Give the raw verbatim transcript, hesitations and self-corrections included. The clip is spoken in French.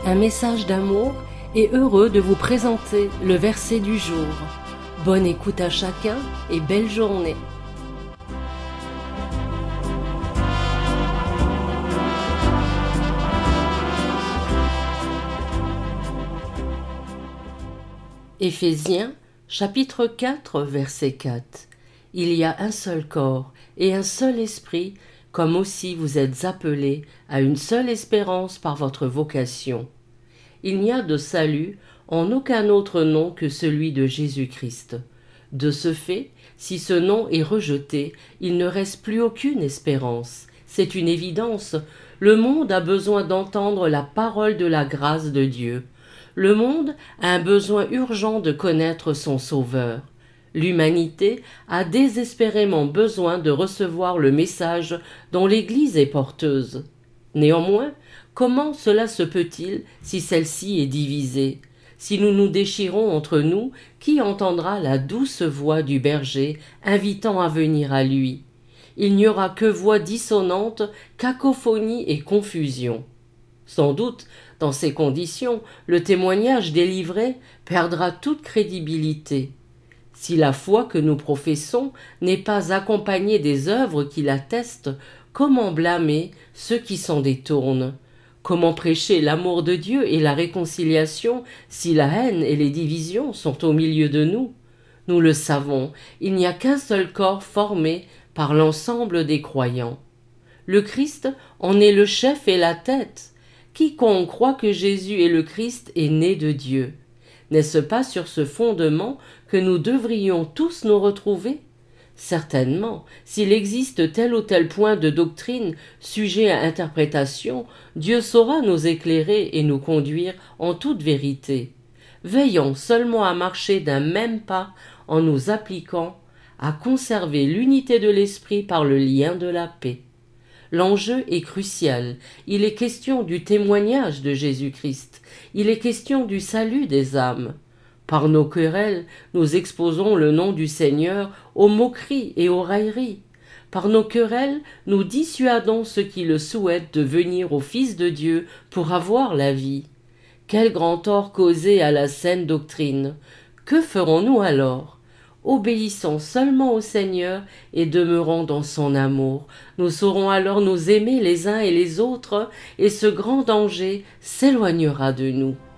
un message d'amour et heureux de vous présenter le verset du jour. Bonne écoute à chacun et belle journée. Éphésiens, chapitre quatre, verset quatre. Il y a un seul corps et un seul esprit, comme aussi vous êtes appelés à une seule espérance par votre vocation. Il n'y a de salut en aucun autre nom que celui de Jésus-Christ. De ce fait, si ce nom est rejeté, il ne reste plus aucune espérance. C'est une évidence. Le monde a besoin d'entendre la parole de la grâce de Dieu. Le monde a un besoin urgent de connaître son Sauveur. L'humanité a désespérément besoin de recevoir le message dont l'Église est porteuse. Néanmoins, comment cela se peut-il si celle-ci est divisée? Si nous nous déchirons entre nous, qui entendra la douce voix du berger invitant à venir à lui? Il n'y aura que voix dissonantes, cacophonie et confusion. Sans doute, dans ces conditions, le témoignage délivré perdra toute crédibilité. Si la foi que nous professons n'est pas accompagnée des œuvres qui l'attestent, comment blâmer ceux qui s'en détournent? Comment prêcher l'amour de Dieu et la réconciliation si la haine et les divisions sont au milieu de nous? Nous le savons, il n'y a qu'un seul corps formé par l'ensemble des croyants. Le Christ en est le chef et la tête. Quiconque croit que Jésus est le Christ est né de Dieu. N'est-ce pas sur ce fondement que nous devrions tous nous retrouver? Certainement, s'il existe tel ou tel point de doctrine sujet à interprétation, Dieu saura nous éclairer et nous conduire en toute vérité. Veillons seulement à marcher d'un même pas en nous appliquant à conserver l'unité de l'esprit par le lien de la paix. L'enjeu est crucial. Il est question du témoignage de Jésus-Christ. Il est question du salut des âmes. Par nos querelles, nous exposons le nom du Seigneur aux moqueries et aux railleries. Par nos querelles, nous dissuadons ceux qui le souhaitent de venir au Fils de Dieu pour avoir la vie. Quel grand tort causé à la saine doctrine! Que ferons-nous alors? Obéissons seulement au Seigneur et demeurons dans son amour. Nous saurons alors nous aimer les uns et les autres et ce grand danger s'éloignera de nous.